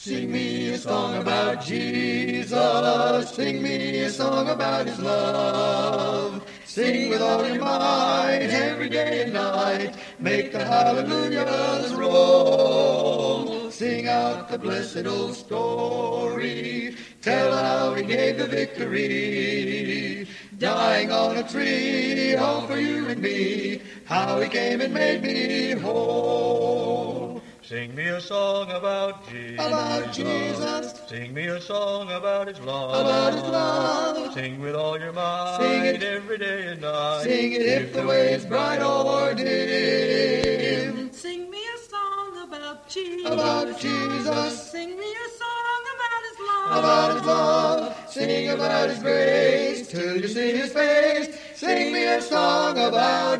Sing me a song about Jesus, sing me a song about his love. Sing with all your might, every day and night, make the hallelujahs roll. Sing out the blessed old story, tell how he gave the victory. Dying on a tree, all for you and me, how he came and made me whole. Sing me a song about Jesus. About Jesus. Sing me a song about his love. About his love. Sing with all your might. Sing it every day and night. Sing it if the way is bright or dim. Sing me a song about Jesus. About Jesus. Sing me a song about his love. About his love. Sing about his grace till you see his face. Sing me a song about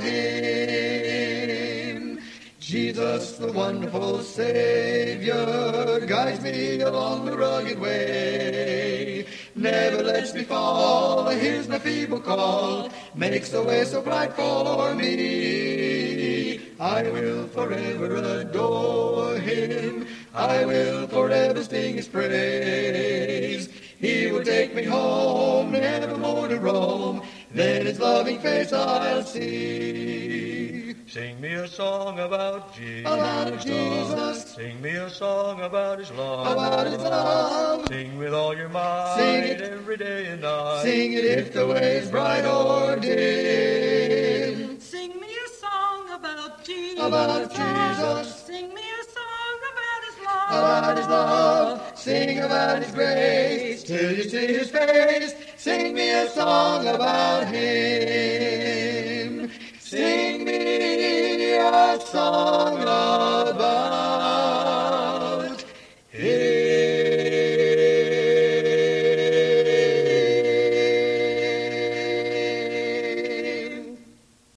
him. Jesus, the wonderful Savior, guides me along the rugged way. Never lets me fall, hears my feeble call, makes the way so bright for me. I will forever adore him, I will forever sing his praise. He will take me home, never more to roam, then his loving face I'll see. Sing me a song about Jesus. About Jesus. Sing me a song about his love. About his love. Sing with all your might. Sing it every day and night. Sing it if the way is bright or dim. Sing me a song about Jesus. About Jesus. Sing me a song about his love. About his love. Sing about his grace till you see his face. Sing me a song about him. Sing me a song